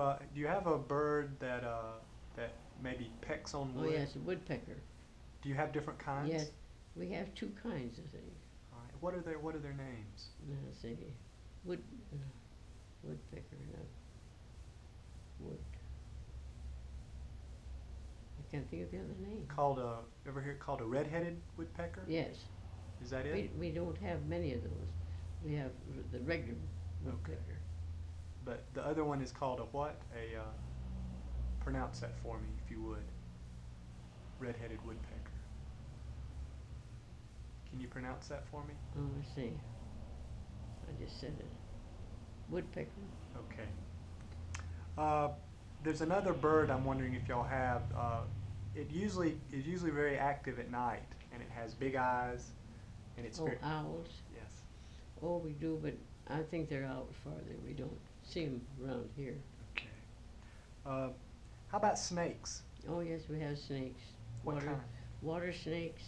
do you have a bird that maybe pecks on Oh wood? yes, a woodpecker. Do you have different kinds? Yes, we have two kinds, I think. All right. What are their names? Let's see, wood, uh, woodpecker, no, wood. I can't think of the other name. Called a ever hear it called a red-headed woodpecker? Yes, Is that it? we don't have many of those. We have the regular Okay. woodpecker. But the other one is called a what? Pronounce that for me if you would. Red-headed woodpecker. Can you pronounce that for me? Oh, I see. I just said it. Woodpecker. Okay. Uh, there's another bird I'm wondering if y'all have. It usually is usually very active at night, and it has big eyes, and it's Oh, very owls. yes. Oh, we do, but I think they're out farther. We don't see them around here. Okay. Uh, how about snakes? Oh, yes, we have snakes. What kind? Water snakes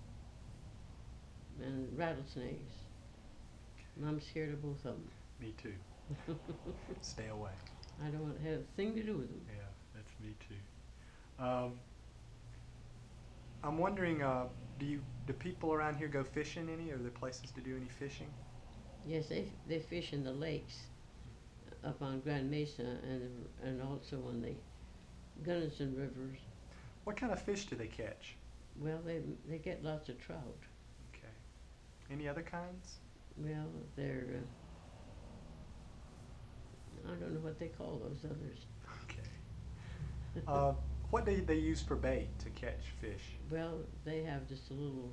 and rattlesnakes. And I'm scared of both of Me too. Stay away. I don't want to have a thing to do with them. Yeah, that's me too. I'm wondering, do people around here go fishing any? Are there places to do any fishing? Yes, they fish in the lakes up on Grand Mesa and also on the Gunnison rivers. What kind of fish do they catch? Well, they get lots of trout. Okay. Any other kinds? Well, they're I don't know what they call those others. Okay. What do they use for bait to catch fish? Well, they have just a little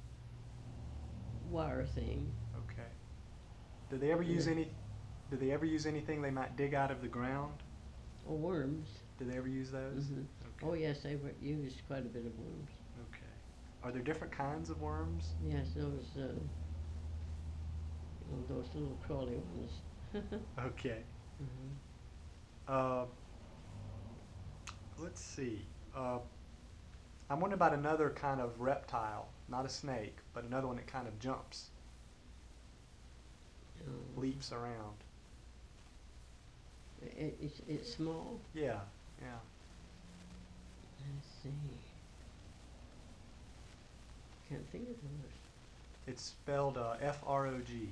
wire thing. Okay. Do they ever use Yeah. any? Do they ever use anything they might dig out of the ground? Or worms. Do they ever use those? Hmm. Okay. Oh yes, they used quite a bit of worms. Okay. Are there different kinds of worms? Yes, those little crawly ones. Okay. Hmm. Uh, let's see. I'm wondering about another kind of reptile, not a snake, but another one that kind of jumps, leaps around. It's small. Yeah, yeah. Let's see. Can't think of those. It's spelled F-R-O-G.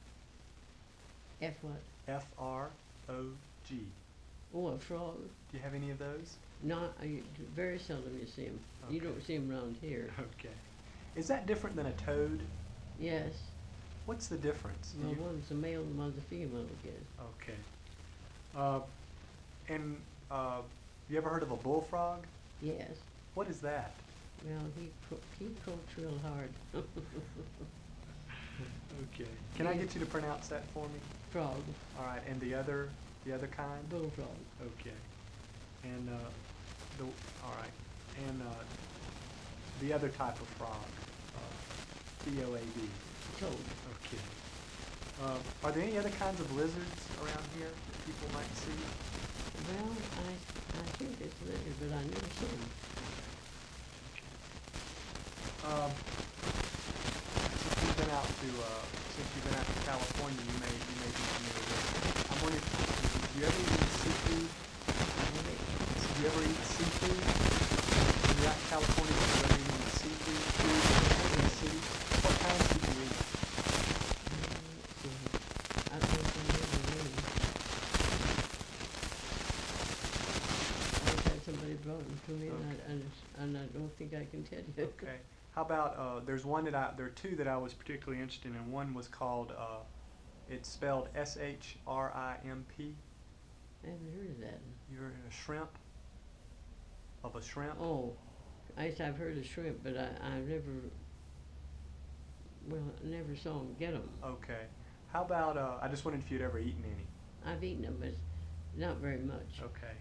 F what? F-R-O-G. Oh, a frog. Do you have any of those? Not very seldom you see them. You Okay. don't see them around here. Okay. Is that different than a toad? Yes. What's the difference? Do Well, you- one's a male and one's a female, I guess. Okay. Uh, and you ever heard of a bullfrog? Yes. What is that? Well, he croaks real hard. Okay. Can I get you to pronounce that for me? Frog. All right. And the other kind? Bullfrog. Okay. And all right. And the other type of frog, C-O-A-D. Toad. Okay. Are there any other kinds of lizards around here that people might see? Well, I think it's lizard, but I never seen them. Since you've been out to California, you may be familiar with it. I'm wondering, do you ever eat seafood? Do you ever eat seafood? When you're out in California, do you ever eat any seafood in the city? What kinds do you eat? Let's see. I don't remember the name. I've had somebody brought them to me, and I don't think I can tell you. Okay. How about there are two that I was particularly interested in. One was called it's spelled S-H-R-I-M-P. I haven't heard of that. You heard of a shrimp? Of a shrimp? Oh, I've heard of shrimp, but I never saw them get them. Okay. How about I just wondered if you'd ever eaten any. I've eaten them, but not very much. Okay.